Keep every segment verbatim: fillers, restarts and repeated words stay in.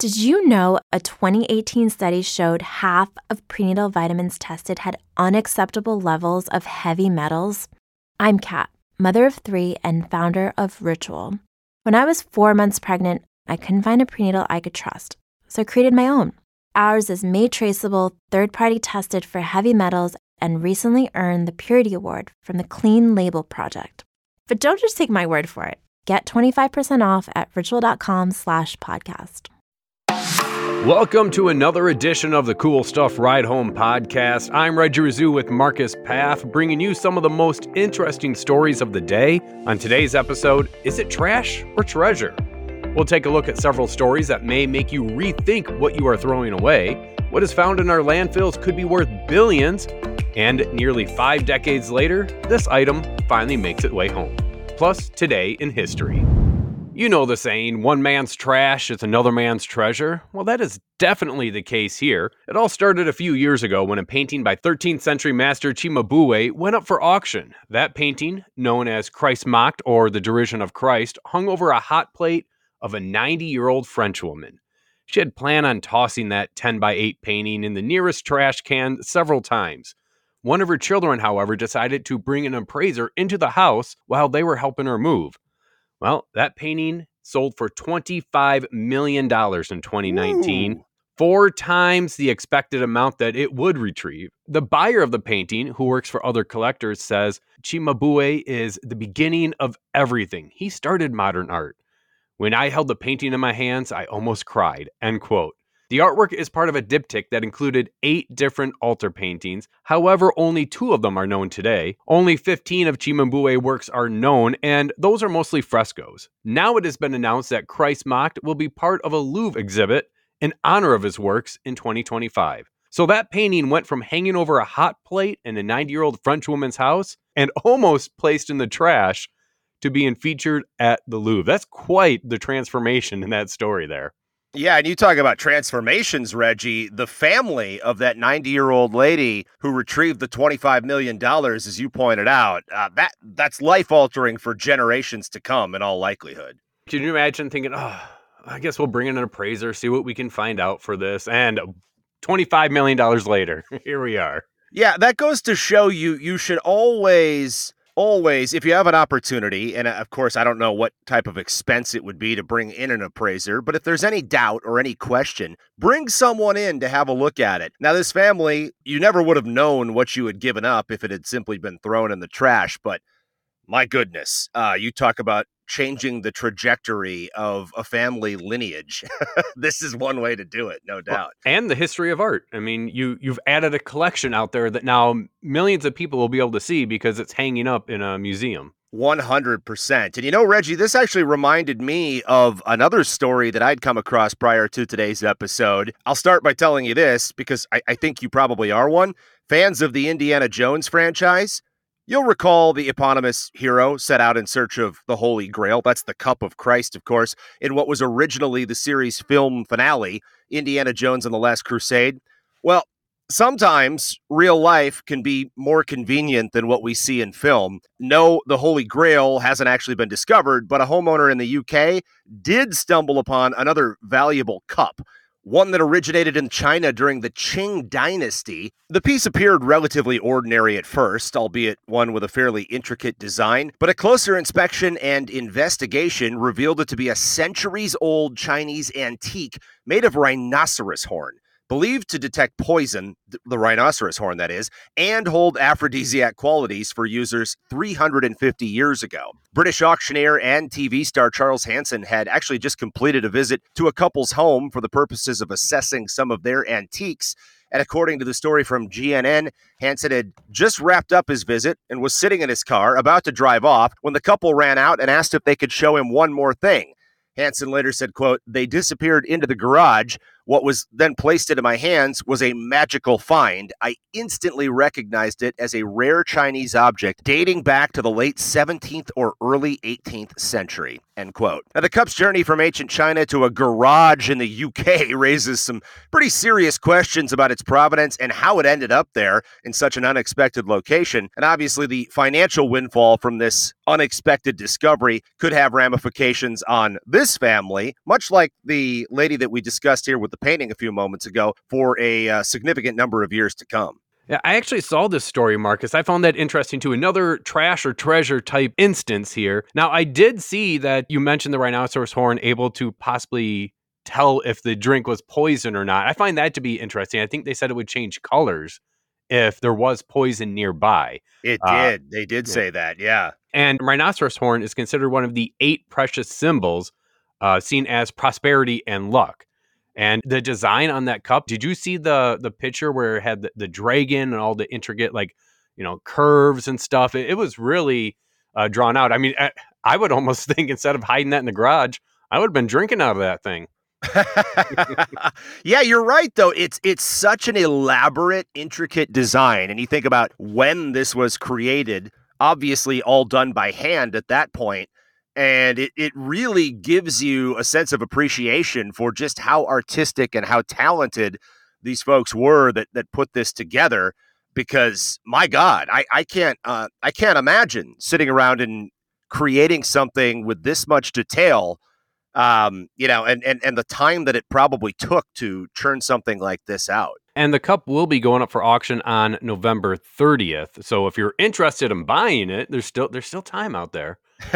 Did you know a twenty eighteen study showed half of prenatal vitamins tested had unacceptable levels of heavy metals? I'm Kat, mother of three and founder of Ritual. When I was four months pregnant, I couldn't find a prenatal I could trust, so I created my own. Ours is made traceable, third-party tested for heavy metals, and recently earned the Purity Award from the Clean Label Project. But don't just take my word for it. Get twenty-five percent off at ritual.com slash podcast. Welcome to another edition of the Cool Stuff Ride Home podcast. I'm Reggie Rizou with Marcus Paff, bringing you some of the most interesting stories of the day. On today's episode, is it trash or treasure? We'll take a look at several stories that may make you rethink what you are throwing away. What is found in our landfills could be worth billions. And nearly five decades later, this item finally makes its way home. Plus, today in history. You know the saying, one man's trash is another man's treasure. Well, that is definitely the case here. It all started a few years ago when a painting by thirteenth century master Cimabue went up for auction. That painting, known as Christ Mocked or The Derision of Christ, hung over a hot plate of a ninety-year-old French woman. She had planned on tossing that ten by eight painting in the nearest trash can several times. One of her children, however, decided to bring an appraiser into the house while they were helping her move. Well, that painting sold for twenty-five million dollars in twenty nineteen, Ooh. four times the expected amount that it would retrieve. The buyer of the painting, who works for other collectors, says Cimabue is the beginning of everything. He started modern art. When I held the painting in my hands, I almost cried, end quote. The artwork is part of a diptych that included eight different altar paintings. However, only two of them are known today. Only fifteen of Cimabue works are known, and those are mostly frescoes. Now it has been announced that Christ Mocked will be part of a Louvre exhibit in honor of his works in twenty twenty-five. So that painting went from hanging over a hot plate in a ninety-year-old French woman's house and almost placed in the trash to being featured at the Louvre. That's quite the transformation in that story there. Yeah, and you talk about transformations, Reggie. The family of that ninety-year-old lady who retrieved the twenty-five million dollars, as you pointed out, uh, that that's life-altering for generations to come in all likelihood. Can you imagine thinking, oh, I guess we'll bring in an appraiser, see what we can find out for this, and twenty-five million dollars later, here we are. Yeah, that goes to show you, you should always... Always, if you have an opportunity, and of course, I don't know what type of expense it would be to bring in an appraiser, but if there's any doubt or any question, bring someone in to have a look at it. Now, this family, you never would have known what you had given up if it had simply been thrown in the trash, but my goodness, uh, you talk about changing the trajectory of a family lineage. This is one way to do it, no doubt. Well, and the history of art. I mean, you, you've added a collection out there that now millions of people will be able to see because it's hanging up in a museum. one hundred percent. And you know, Reggie, this actually reminded me of another story that I'd come across prior to today's episode. I'll start by telling you this because I, I think you probably are one. Fans of the Indiana Jones franchise, you'll recall the eponymous hero set out in search of the Holy Grail. That's the Cup of Christ, of course, in what was originally the series' film finale, Indiana Jones and the Last Crusade. Well, sometimes real life can be more convenient than what we see in film. No, the Holy Grail hasn't actually been discovered, but a homeowner in the U K did stumble upon another valuable cup, one that originated in China during the Qing dynasty. The piece appeared relatively ordinary at first, albeit one with a fairly intricate design, but a closer inspection and investigation revealed it to be a centuries-old Chinese antique made of rhinoceros horn, believed to detect poison, the rhinoceros horn that is, and hold aphrodisiac qualities for users three hundred fifty years ago. British auctioneer and T V star Charles Hanson had actually just completed a visit to a couple's home for the purposes of assessing some of their antiques. And according to the story from G N N, Hanson had just wrapped up his visit and was sitting in his car about to drive off when the couple ran out and asked if they could show him one more thing. Hanson later said, quote, "They disappeared into the garage What was then placed into my hands was a magical find. I instantly recognized it as a rare Chinese object dating back to the late seventeenth or early eighteenth century, end quote. Now, the cup's journey from ancient China to a garage in the U K raises some pretty serious questions about its provenance and how it ended up there in such an unexpected location. And obviously, the financial windfall from this unexpected discovery could have ramifications on this family, much like the lady that we discussed here with the painting a few moments ago, for a uh, significant number of years to come. Yeah, I actually saw this story, Marcus. I found that interesting too. Another trash or treasure type instance here. Now, I did see that you mentioned the rhinoceros horn able to possibly tell if the drink was poison or not. I find that to be interesting. I think they said it would change colors if there was poison nearby. It Uh, did. They did yeah. say that, yeah. And rhinoceros horn is considered one of the eight precious symbols uh, seen as prosperity and luck. And the design on that cup, did you see the the picture where it had the, the dragon and all the intricate, like, you know, curves and stuff? It, it was really uh, drawn out. I mean, I, I would almost think instead of hiding that in the garage, I would have been drinking out of that thing. Yeah, you're right, though. It's it's such an elaborate, intricate design. And you think about when this was created, obviously all done by hand at that point. And it, it really gives you a sense of appreciation for just how artistic and how talented these folks were that that put this together. Because my God, I, I can't uh, I can't imagine sitting around and creating something with this much detail, um, you know, and, and and the time that it probably took to churn something like this out. And the cup will be going up for auction on November thirtieth. So if you're interested in buying it, there's still there's still time out there.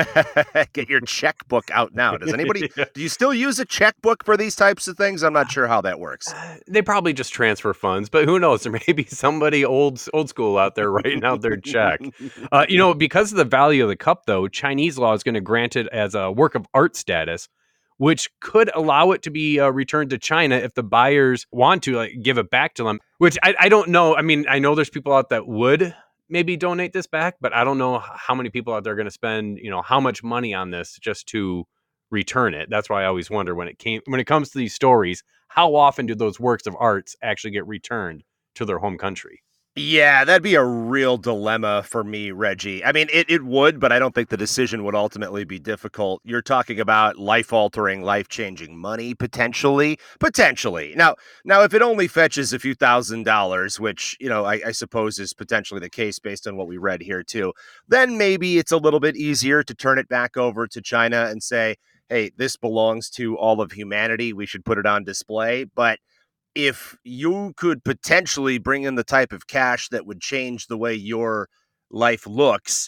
Get your checkbook out now. Does anybody, Yeah. do you still use a checkbook for these types of things? I'm not sure how that works. Uh, They probably just transfer funds, but who knows? There may be somebody old old school out there writing out their check. Uh, you know, because of the value of the cup, though, Chinese law is going to grant it as a work of art status, which could allow it to be uh, returned to China if the buyers want to, like, give it back to them. Which I, I don't know. I mean, I know there's people out that would maybe donate this back, but I don't know how many people out there are going to spend, you know, how much money on this just to return it. That's why I always wonder when it came when it comes to these stories, how often do those works of arts actually get returned to their home country? Yeah, that'd be a real dilemma for me, Reggie. I mean, it, it would, but I don't think the decision would ultimately be difficult. You're talking about life-altering, life-changing money, potentially. Potentially. Now, now, if it only fetches a few thousand dollars, which, you know, I, I suppose is potentially the case based on what we read here, too, then maybe it's a little bit easier to turn it back over to China and say, hey, this belongs to all of humanity. We should put it on display. But if you could potentially bring in the type of cash that would change the way your life looks,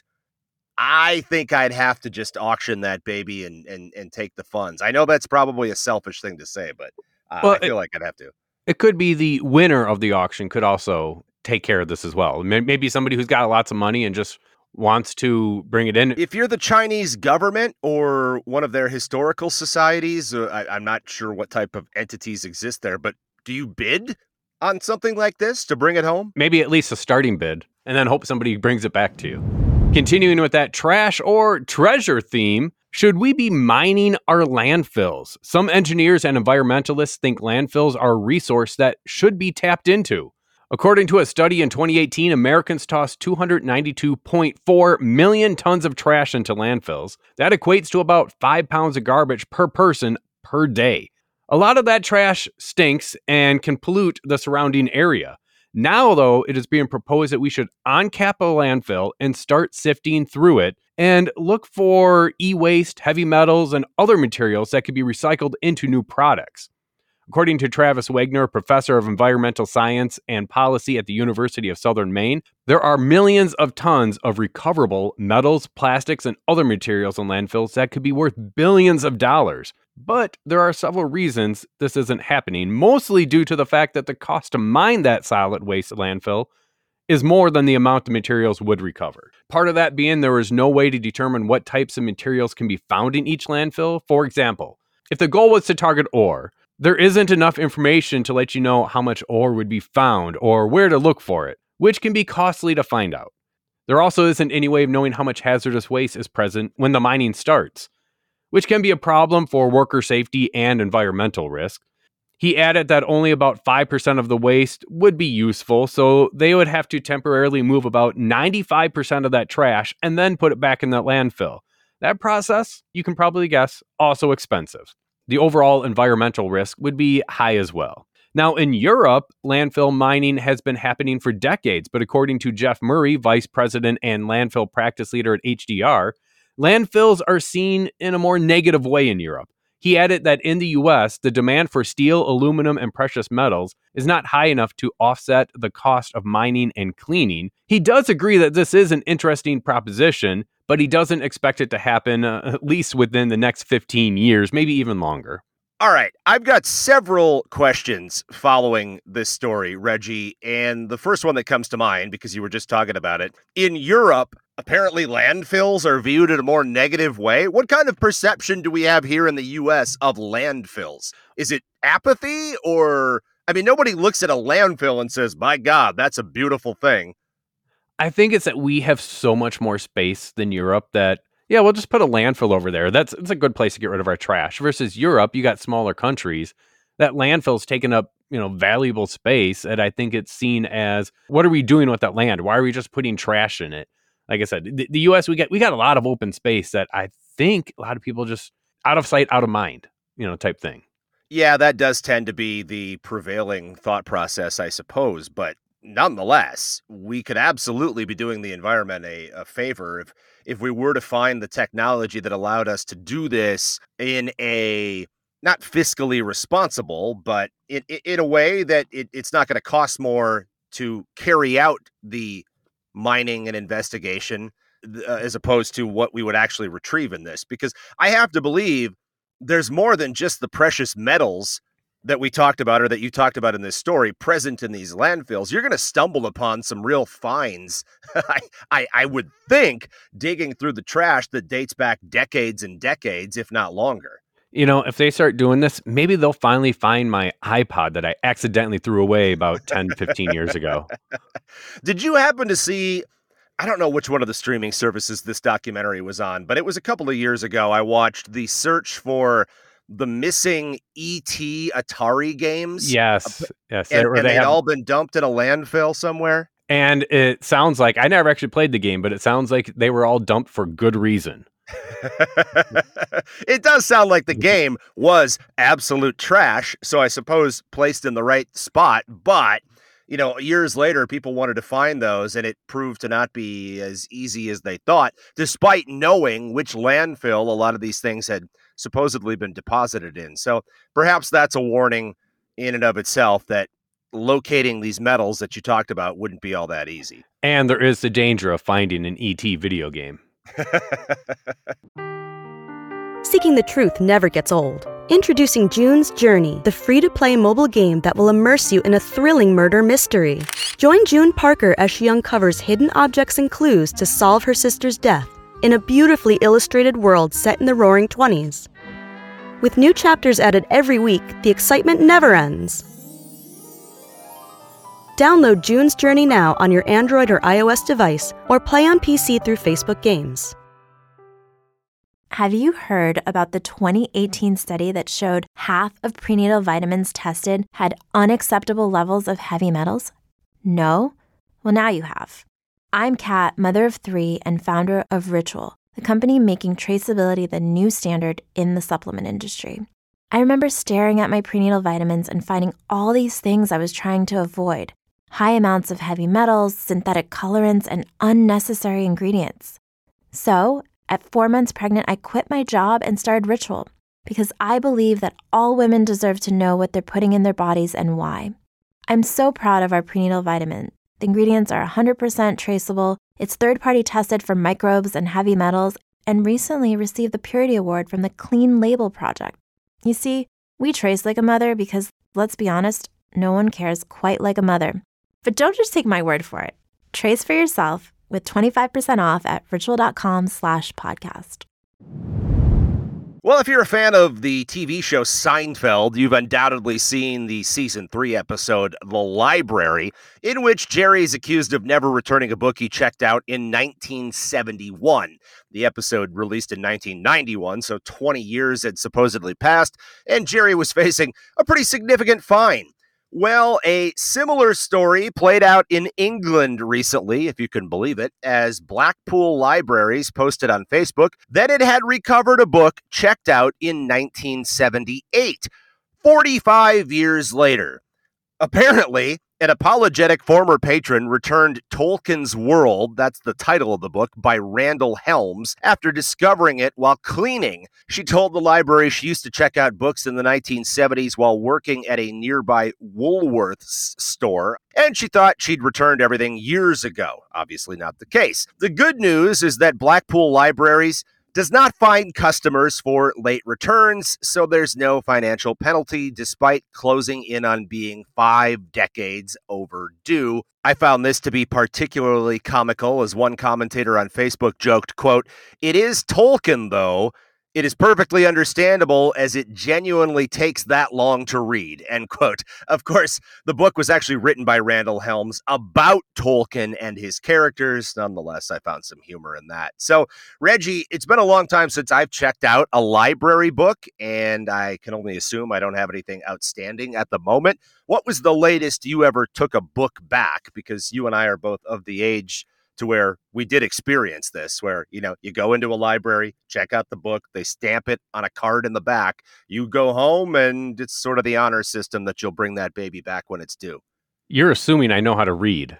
I think I'd have to just auction that baby and and and take the funds. I know that's probably a selfish thing to say, but uh, Well, I feel it, like I'd have to. it could be the winner of the auction could also take care of this as well. May- Maybe somebody who's got lots of money and just wants to bring it in. If you're the Chinese government or one of their historical societies, uh, I, I'm not sure what type of entities exist there, but do you bid on something like this to bring it home? Maybe at least a starting bid, and then hope somebody brings it back to you. Continuing with that trash or treasure theme, should we be mining our landfills? Some engineers and environmentalists think landfills are a resource that should be tapped into. According to a study in twenty eighteen, Americans tossed two hundred ninety-two point four million tons of trash into landfills. That equates to about five pounds of garbage per person per day. A lot of that trash stinks and can pollute the surrounding area. Now, though, it is being proposed that we should uncap a landfill and start sifting through it and look for e-waste, heavy metals, and other materials that could be recycled into new products. According to Travis Wagner, professor of environmental science and policy at the University of Southern Maine, there are millions of tons of recoverable metals, plastics, and other materials in landfills that could be worth billions of dollars. But there are several reasons this isn't happening, mostly due to the fact that the cost to mine that solid waste landfill is more than the amount the materials would recover. Part of that being there is no way to determine what types of materials can be found in each landfill. For example, if the goal was to target ore, there isn't enough information to let you know how much ore would be found or where to look for it, which can be costly to find out. There also isn't any way of knowing how much hazardous waste is present when the mining starts, which can be a problem for worker safety and environmental risk. He added that only about five percent of the waste would be useful, so they would have to temporarily move about ninety-five percent of that trash and then put it back in the landfill. That process, you can probably guess, also expensive. The overall environmental risk would be high as well. Now, in Europe, landfill mining has been happening for decades, but according to Jeff Murray, vice president and landfill practice leader at H D R, landfills are seen in a more negative way in Europe. He added that in the U S, the demand for steel, aluminum, and precious metals is not high enough to offset the cost of mining and cleaning. He does agree that this is an interesting proposition, but he doesn't expect it to happen uh, at least within the next fifteen years, maybe even longer. All right, I've got several questions following this story, Reggie, and the first one that comes to mind, because you were just talking about it, in Europe, apparently landfills are viewed in a more negative way. What kind of perception do we have here in the U S of landfills? Is it apathy, or, I mean, nobody looks at a landfill and says, my God, that's a beautiful thing. I think it's that we have so much more space than Europe that, yeah, we'll just put a landfill over there. That's it's a good place to get rid of our trash. Versus Europe, you got smaller countries. That landfill's taking up, you know, valuable space. And I think it's seen as, what are we doing with that land? Why are we just putting trash in it? Like I said, the, the U S, we got we got a lot of open space that I think a lot of people just out of sight, out of mind, you know, type thing. Yeah, that does tend to be the prevailing thought process, I suppose. But nonetheless, we could absolutely be doing the environment a, a favor if if we were to find the technology that allowed us to do this in a not fiscally responsible, but in, in a way that it, it's not going to cost more to carry out the mining and investigation uh, as opposed to what we would actually retrieve in this. Because I have to believe there's more than just the precious metals that we talked about, or that you talked about in this story, present in these landfills. You're going to stumble upon some real finds, I, I, I would think, digging through the trash that dates back decades and decades, if not longer. You know, if they start doing this, maybe they'll finally find my iPod that I accidentally threw away about ten, fifteen years ago. Did you happen to see, I don't know which one of the streaming services this documentary was on, but it was a couple of years ago. I watched the search for the missing E T Atari games. Yes, yes. And, they, and they they'd have, all been dumped in a landfill somewhere. And it sounds like, I never actually played the game, but it sounds like they were all dumped for good reason. It does sound like the game was absolute trash, so I suppose placed in the right spot, but you know, years later, people wanted to find those, and it proved to not be as easy as they thought, despite knowing which landfill a lot of these things had supposedly been deposited in. So perhaps that's a warning in and of itself that locating these metals that you talked about wouldn't be all that easy. And there is the danger of finding an E T video game. Seeking the truth never gets old. Introducing June's Journey, the free-to-play mobile game that will immerse you in a thrilling murder mystery. Join June Parker as she uncovers hidden objects and clues to solve her sister's death in a beautifully illustrated world set in the Roaring Twenties. With new chapters added every week, the excitement never ends. Download June's Journey now on your Android or iOS device, or play on P C through Facebook Games. Have you heard about the twenty eighteen study that showed half of prenatal vitamins tested had unacceptable levels of heavy metals? No? Well, now you have. I'm Kat, mother of three and founder of Ritual, the company making traceability the new standard in the supplement industry. I remember staring at my prenatal vitamins and finding all these things I was trying to avoid. High amounts of heavy metals, synthetic colorants, and unnecessary ingredients. So, at four months pregnant, I quit my job and started Ritual because I believe that all women deserve to know what they're putting in their bodies and why. I'm so proud of our prenatal vitamin. The ingredients are one hundred percent traceable, it's third-party tested for microbes and heavy metals, and recently received the Purity Award from the Clean Label Project. You see, we trace like a mother because, let's be honest, no one cares quite like a mother. But don't just take my word for it. Trace for yourself with twenty-five percent off at ritual.com slash podcast. Well, if you're a fan of the T V show Seinfeld, you've undoubtedly seen the season three episode, The Library, in which Jerry is accused of never returning a book he checked out in nineteen seventy-one. The episode released in nineteen ninety-one, so twenty years had supposedly passed, and Jerry was facing a pretty significant fine. Well, a similar story played out in England recently, if you can believe it, as Blackpool Libraries posted on Facebook that it had recovered a book checked out in nineteen seventy-eight, forty-five years later. Apparently, an apologetic former patron returned Tolkien's World, that's the title of the book, by Randall Helms, after discovering it while cleaning. She told the library she used to check out books in the nineteen seventies while working at a nearby Woolworths store, and she thought she'd returned everything years ago. Obviously not the case. The good news is that Blackpool Libraries does not fine customers for late returns, so there's no financial penalty despite closing in on being five decades overdue. I found this to be particularly comical as one commentator on Facebook joked, quote, "It is Tolkien, though. It is perfectly understandable as it genuinely takes that long to read," end quote. Of course, the book was actually written by Randall Helms about Tolkien and his characters. Nonetheless, I found some humor in that. So, Reggie, it's been a long time since I've checked out a library book, and I can only assume I don't have anything outstanding at the moment. What was the latest you ever took a book back? Because you and I are both of the age to where we did experience this, where, you know, you go into a library, check out the book, they stamp it on a card in the back, you go home, and it's sort of the honor system that you'll bring that baby back when it's due. You're assuming I know how to read.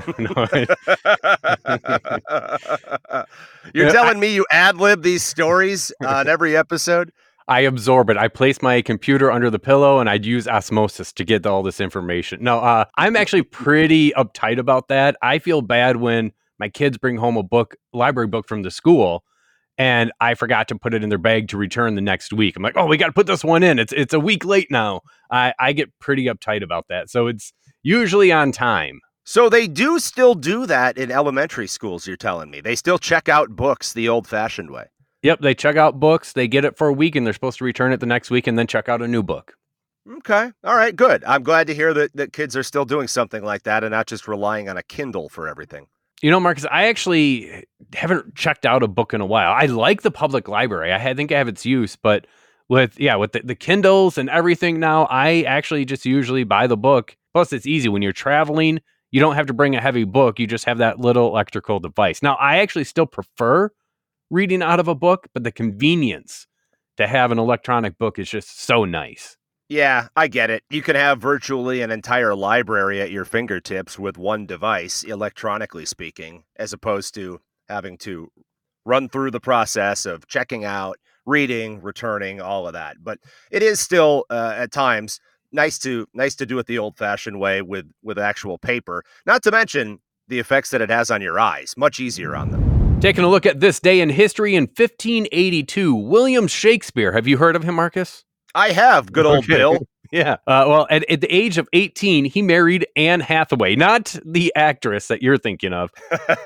You're telling me you ad-lib these stories on every episode? I absorb it. I place my computer under the pillow and I'd use osmosis to get all this information. No, uh, I'm actually pretty uptight about that. I feel bad when my kids bring home a book, library book from the school, and I forgot to put it in their bag to return the next week. I'm like, oh, we got to put this one in. It's it's a week late now. I, I get pretty uptight about that. So it's usually on time. So they do still do that in elementary schools, you're telling me. They still check out books the old-fashioned way. Yep, they check out books, they get it for a week, and they're supposed to return it the next week and then check out a new book. Okay. All right, good. I'm glad to hear that, that kids are still doing something like that and not just relying on a Kindle for everything. You know, Marcus, I actually haven't checked out a book in a while. I like the public library. I think I have its use, but with, yeah, with the, the Kindles and everything now, I actually just usually buy the book. Plus, it's easy. When you're traveling, you don't have to bring a heavy book. You just have that little electrical device. Now, I actually still prefer reading out of a book, but the convenience to have an electronic book is just so nice. Yeah, I get it. You can have virtually an entire library at your fingertips with one device, electronically speaking, as opposed to having to run through the process of checking out, reading, returning, all of that. But it is still, uh, at times, nice to nice to do it the old-fashioned way with, with actual paper. Not to mention the effects that it has on your eyes. Much easier on them. Taking a look at this day in history in fifteen eighty-two, William Shakespeare. Have you heard of him, Marcus? I have. Good old Okay. Bill. Yeah. Uh, well, at, at the age of eighteen, he married Anne Hathaway, not the actress that you're thinking of.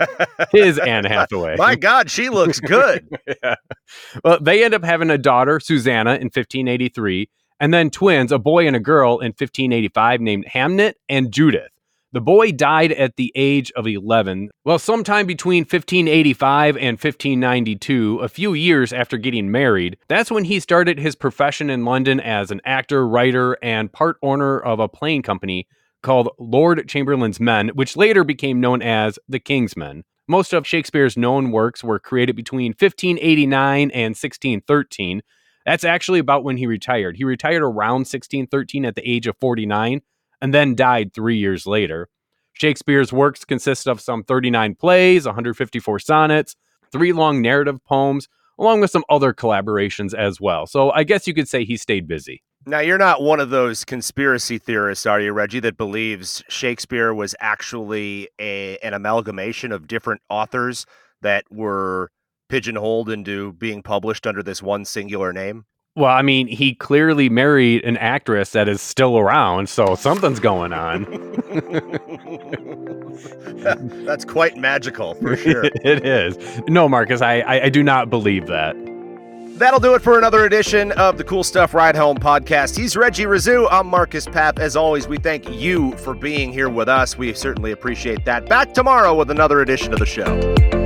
His Anne Hathaway. My God, she looks good. Yeah. Well, they end up having a daughter, Susanna, in fifteen eighty-three, and then twins, a boy and a girl, in fifteen eighty-five, named Hamnet and Judith. The boy died at the age of eleven. Well, sometime between fifteen eighty-five and fifteen ninety-two, a few years after getting married, that's when he started his profession in London as an actor, writer, and part owner of a playing company called Lord Chamberlain's Men, which later became known as the King's Men. Most of Shakespeare's known works were created between fifteen eighty-nine and sixteen thirteen. That's actually about when he retired. He retired around sixteen thirteen at the age of forty-nine. And then died three years later. Shakespeare's works consist of some thirty-nine plays, one hundred fifty-four sonnets, three long narrative poems, along with some other collaborations as well. So I guess you could say he stayed busy. Now, you're not one of those conspiracy theorists, are you, Reggie, that believes Shakespeare was actually a, an amalgamation of different authors that were pigeonholed into being published under this one singular name? Well, I mean, he clearly married an actress that is still around, so something's going on. That's quite magical, for sure. It is. No, Marcus, I, I, I do not believe that. That'll do it for another edition of the Cool Stuff Ride Home podcast. He's Reggie Rizzu. I'm Marcus Papp. As always, we thank you for being here with us. We certainly appreciate that. Back tomorrow with another edition of the show.